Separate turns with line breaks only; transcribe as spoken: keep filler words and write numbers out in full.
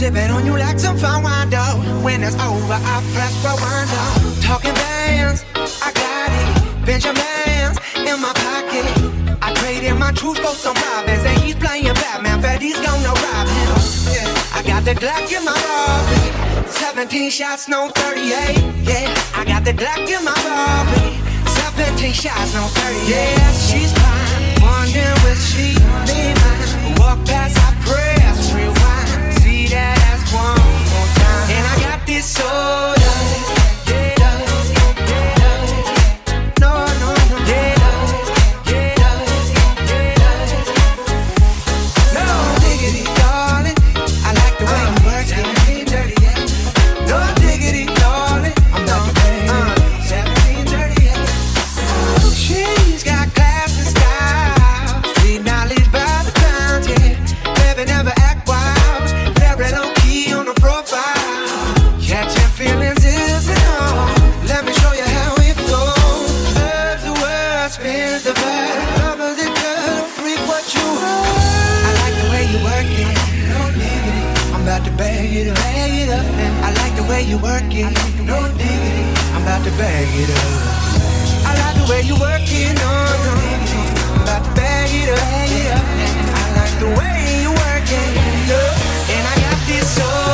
Sipping on you like some fine wine, though. When it's over, I press rewind, though. Talking bands, I got it. Benjamins in my pocket. I traded my truth for some robins, and he's playing Batman. Freddy's gonna rob him. Yeah. I got the Glock in my Rari. seventeen shots, no thirty-eight. Yeah, I got the Glock in my Rari. seventeen shots, no thirty-eight. Yeah, she's fine. Wondering will she be mine? Walk past, I press rewind. See that ass one more time. And I got this soda. You work it, no diggity. I'm about to bag it up. I like the way you work it, no, no. I'm about to bag it up. I like the way you work it, no. And I got this soul.